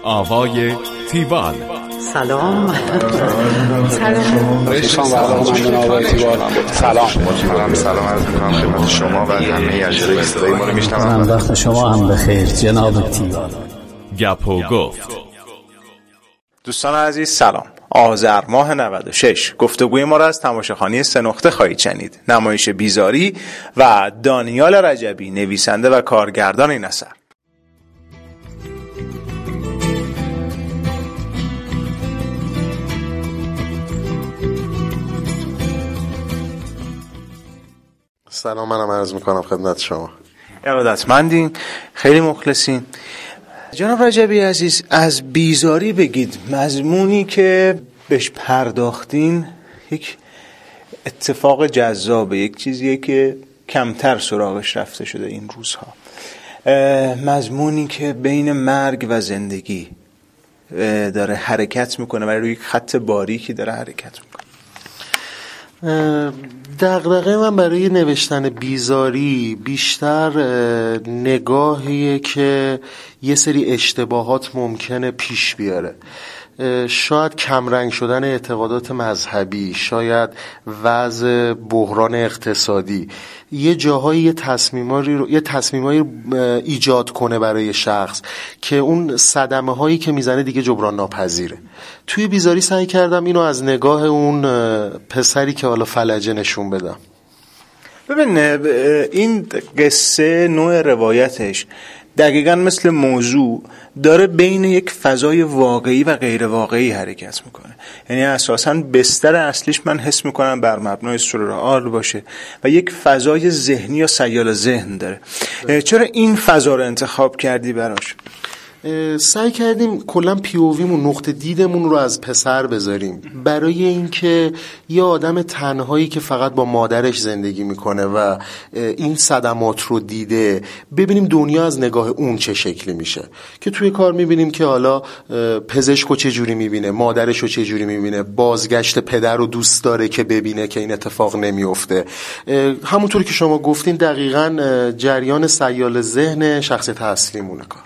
آقای تیوال. سلام. سلام عرض می‌کنم خدمت شما و همه اجرای صدای ما رو میشنوم. وقت شما هم بخیر جناب تیوال. گپ و گفت. دوستان عزیز سلام. آذر ماه 96 گفتگوی ما را از تماشاخانه سه نقطه خواهید شنید. نمایش بیزاری و دانیال رجبی، نویسنده و کارگردان این اثر. سلام، منم عرض میکنم خدمت شما. ارادتمندین، خیلی مخلصین. جناب رجبی عزیز، از بیزاری بگید. مضمونی که بهش پرداختین یک اتفاق جذابه، یک چیزیه که کمتر سراغش رفته شده این روزها. مضمونی که بین مرگ و زندگی داره حرکت میکنه و روی خط باریکی داره حرکت میکنه. دغدغه من برای نوشتن بیزاری بیشتر نگاهیه که یه سری اشتباهات ممکنه پیش بیاره. شاید کمرنگ شدن اعتقادات مذهبی، شاید وضع بحران اقتصادی، یه جاهایی یه تصمیمایی ایجاد کنه برای شخص که اون صدمه هایی که میزنه دیگه جبران ناپذیره. توی بیزاری سعی کردم اینو از نگاه اون پسری که حالا فلجه نشون بدم. ببین، این قصه نوع روایتش دقیقاً مثل موضوع داره بین یک فضای واقعی و غیر واقعی حرکت میکنه. یعنی اساساً بستر اصلیش من حس میکنم بر مبنای سورئال باشه و یک فضای ذهنی یا سیال ذهن داره. چرا این فضا رو انتخاب کردی براش؟ سعی کردیم کلا پیوویمون، نقطه دیدمون رو از پسر بذاریم، برای اینکه یه آدم تنهایی که فقط با مادرش زندگی میکنه و این صدمات رو دیده، ببینیم دنیا از نگاه اون چه شکلی میشه. که توی کار میبینیم که حالا پزشکو چه جوری میبینه، مادرشو چه جوری میبینه، بازگشت پدر رو دوست داره که ببینه که این اتفاق نمیفته. همونطوری که شما گفتین دقیقاً جریان سیال ذهن شخصیت اصلیمونه کار.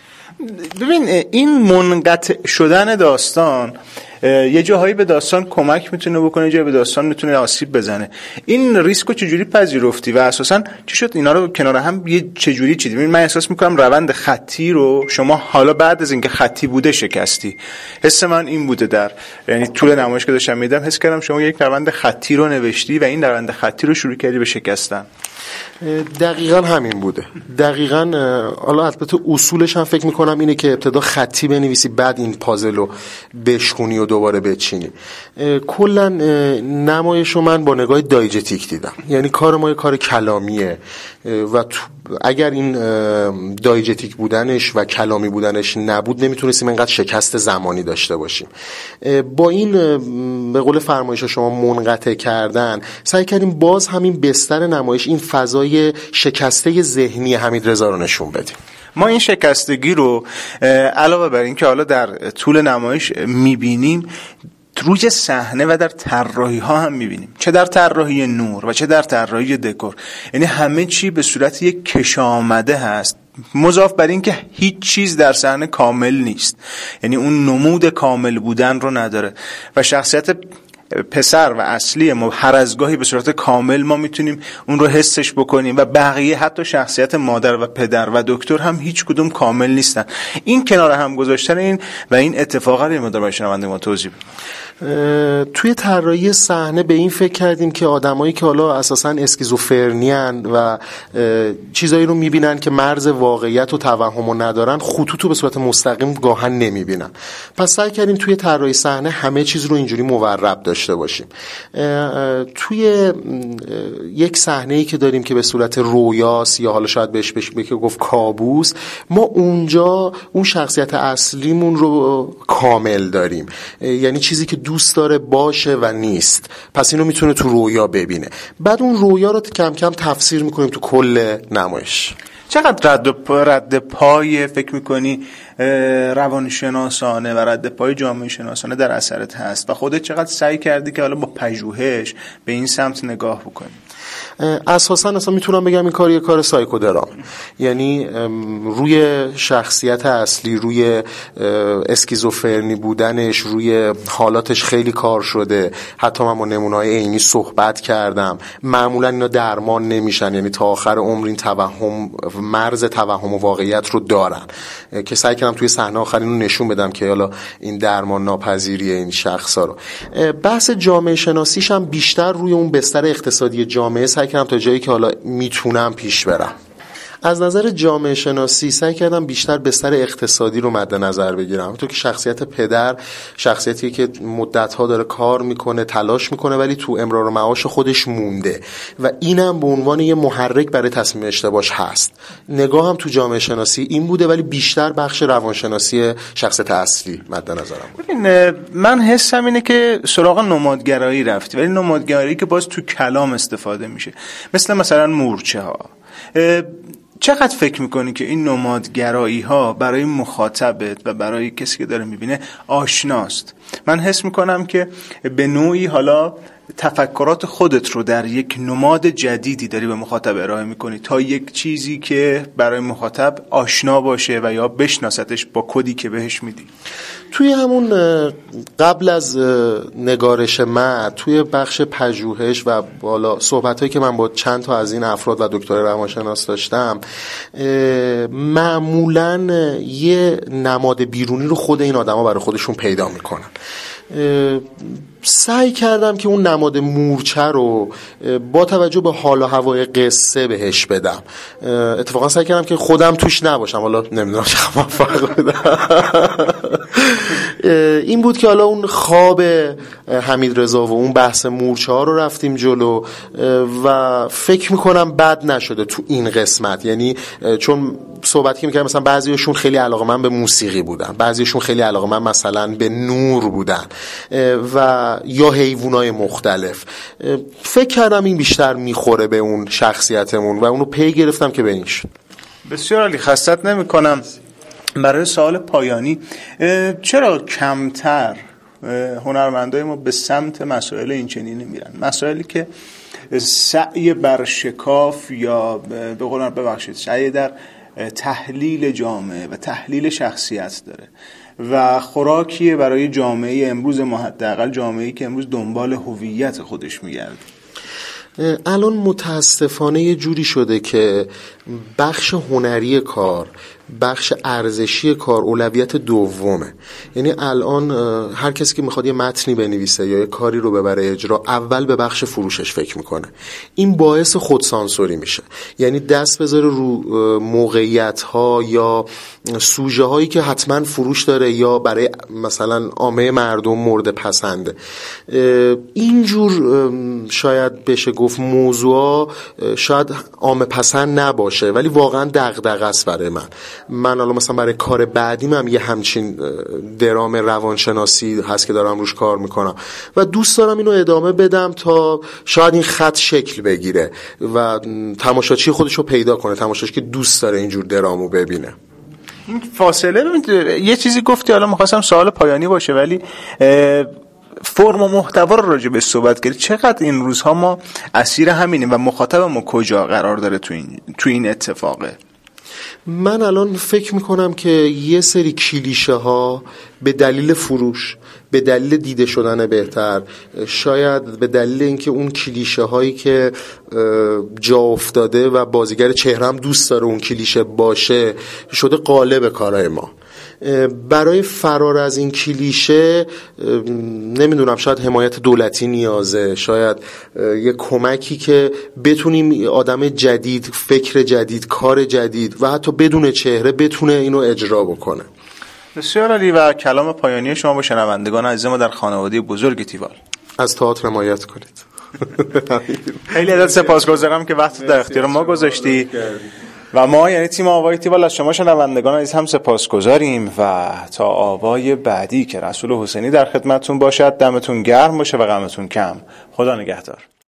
ببین، این منقطع شدن داستان یه جاهایی به داستان کمک میتونه بکنه، یه جایی به داستان میتونه آسیب بزنه. این ریسکو چجوری پذیرفتی و اساساً چی شد اینا رو کنار هم یه چجوری چیدی؟ ببین، من احساس میکنم روند خطی رو شما حالا بعد از اینکه خطی بوده شکستی. حس من این بوده، یعنی طول نمایش که داشتم میدم حس کردم شما یک روند خطی رو نوشتی و این روند خطی رو شروع کردی به شکستن. دقیقاً همین بوده. دقیقاً. حالا البته اصولش هم فکر میکنم اینه که ابتدا خطی بنویسی، بعد این پازل رو بشکونی و دوباره بچینی. کلاً نمایشو من با نگاه دایجتیک دیدم. یعنی کار ما یه کار کلامیه و اگر این دایجتیک بودنش و کلامی بودنش نبود نمیتونستیم اینقدر شکست زمانی داشته باشیم. با این به قول فرمایش شما منقطع کردن سعی کردیم باز همین بستر نمایش، این فضای شکسته ذهنی حمیدرضا رو نشون بدیم. ما این شکستگی رو علاوه بر این که حالا در طول نمایش میبینیم، روی صحنه و در طراحی ها هم میبینیم، چه در طراحی نور و چه در طراحی دکور. یعنی همه چی به صورت یک کشامده هست، مضاف بر این که هیچ چیز در صحنه کامل نیست. یعنی اون نمود کامل بودن رو نداره و شخصیت پسر و اصلی ما هر از گاهی به صورت کامل ما میتونیم اون رو حسش بکنیم و بقیه حتی شخصیت مادر و پدر و دکتر هم هیچ کدوم کامل نیستن. این کنار هم گذاشتن این و این اتفاقا رو مقدار برای شنونده ما توضیح بدیم. توی طراحی صحنه به این فکر کردیم که آدمایی که حالا اساساً اسکیزوفرنیان و چیزایی رو میبینن که مرز واقعیت و توهمو ندارن، خطوطو به صورت مستقیم گاهن نمیبینن. پس سعی کردیم توی طراحی صحنه همه چیز رو اینجوری مورب داشته باشیم. توی یک صحنه‌ای که داریم که به صورت رویاست یا حالا شاید بهش بشه گفت کابوس، ما اونجا اون شخصیت اصلیمون رو کامل داریم. یعنی چیزی که دوست داره باشه و نیست، پس اینو میتونه تو رویا ببینه. بعد اون رویا رو کم کم تفسیر میکنیم تو کل نمایش. چقدر رد پای فکر میکنی روانشناسانه و رد پای جامعه شناسانه در اثرت هست و خودت چقدر سعی کردی که حالا با پژوهش به این سمت نگاه بکنی؟ اساسا اصلا میتونم بگم این کار یه کار سایکودرام، یعنی روی شخصیت اصلی، روی اسکیزوفرنی بودنش، روی حالاتش خیلی کار شده. حتی من با نمونه‌های عینی صحبت کردم. معمولا اینا درمان نمیشن، یعنی تا آخر عمر این توهم، مرز توهم و واقعیت رو دارن که سعی کردم توی صحنه آخرین رو نشون بدم که حالا این درمان ناپذیریه این شخصا رو. بحث جامعه شناسیش هم بیشتر روی اون بستر اقتصادی جامعه سعی کردم تا جایی که حالا میتونم پیش برم. از نظر جامعه شناسی سعی کردم بیشتر بستر اقتصادی رو مد نظر بگیرم. تو که شخصیت پدر شخصیتی که مدت‌ها داره کار میکنه، تلاش میکنه، ولی تو امرار و معاش خودش مونده و اینم به عنوان یه محرک برای تصمیم اشتباهش هست. نگاهم تو جامعه شناسی این بوده، ولی بیشتر بخش روانشناسی شخصیت اصلی مد نظرم بود. من حسم اینه که سراغ نمادگرایی رفتی، ولی نمادگرایی که باز تو کلام استفاده میشه، مثلا مورچه ها. چقدر فکر میکنی که این نمادگرایی ها برای مخاطبت و برای کسی که داره میبینه آشناست؟ من حس میکنم که به نوعی حالا تفکرات خودت رو در یک نماد جدیدی داری به مخاطب ارائه میکنی تا یک چیزی که برای مخاطب آشنا باشه و یا بشناستش با کدی که بهش میدی. توی همون قبل از نگارش من توی بخش پژوهش و بالا صحبتایی که من با چند تا از این افراد و دکتر روانشناس داشتم، معمولاً یه نماد بیرونی رو خود این آدما برای خودشون پیدا میکنن. سعی کردم که اون نماد مورچه رو با توجه به حال و هوای قصه بهش بدم. اتفاقا سعی کردم که خودم توش نباشم، حالا نمیدونم چه موفق بودم. این بود که حالا اون خواب حمید رضا و اون بحث مورچه ها رو رفتیم جلو و فکر میکنم بد نشده تو این قسمت. یعنی چون صحبتی که میکردم مثلا بعضیشون خیلی علاقه‌مند به موسیقی بودن، بعضیشون خیلی علاقه‌مند مثلا به نور بودن و یا حیوانات مختلف. فکر کردم این بیشتر میخوره به اون شخصیتمون و اونو پی گرفتم که به این شد. بسیار عالی، خستت نمی‌کنم. برای سوال پایانی، چرا کمتر هنرمندای ما به سمت مسائل این چنینی میرن؟ مسائلی که سعی بر شکاف یا به قولن ببخشید سعی در تحلیل جامعه و تحلیل شخصیت داره و خوراکیه برای جامعه امروز ما، حداقل جامعه‌ای که امروز دنبال هویت خودش میگرده. الان متاسفانه یه جوری شده که بخش هنری کار، بخش ارزشی کار اولویت دومه. یعنی الان هر کسی که میخواد یه متنی بنویسه یا یه کاری رو ببره اجرا، اول به بخش فروشش فکر میکنه. این باعث خودسانسوری میشه، یعنی دست بذاره رو موقعیت ها یا سوژه هایی که حتما فروش داره یا برای مثلا عامه مردم مورد پسنده. اینجور شاید بشه گفت موضوع شاید عامه پسند نباشه، ولی واقعا دغدغه است برای من الان مثلا برای کار بعدیم هم یه همچین درام روانشناسی هست که دارم روش کار میکنم و دوست دارم اینو ادامه بدم تا شاید این خط شکل بگیره و تماشاچی خودش رو پیدا کنه، تماشاچی که دوست داره اینجور درامو ببینه. این فاصله یه چیزی گفتی، حالا می‌خواستم سوال پایانی باشه، ولی فرم و محتوا رو راجع به صحبت کردی. چقدر این روزها ما اسیر همینیم و مخاطب ما کجا قرار داره تو این اتفاقه؟ من الان فکر میکنم که یه سری کلیشه ها به دلیل فروش، به دلیل دیده شدن بهتر، شاید به دلیل اینکه اون کلیشه هایی که جا افتاده و بازیگر چهره هم دوست داره اون کلیشه باشه، شده قالب کارهای ما. برای فرار از این کلیشه نمیدونم، شاید حمایت دولتی نیازه، شاید یه کمکی که بتونیم آدم جدید، فکر جدید، کار جدید و حتی بدون چهره بتونه اینو اجرا بکنه. بسیار عالی. و کلام پایانی شما با شنوندگان عزیز ما در خانواده بزرگ تیوال. از تئاتر حمایت کنید. خیلی ازت سپاسگزارم که وقت در اختیار ما گذاشتی و ما یعنی تیم آوای تیوال از شما شنوندگان عزیز هم سپاسگزاریم و تا آوای بعدی که رسول حسینی در خدمتتون باشد، دمتون گرم باشه و غمتون کم. خدا نگهدار.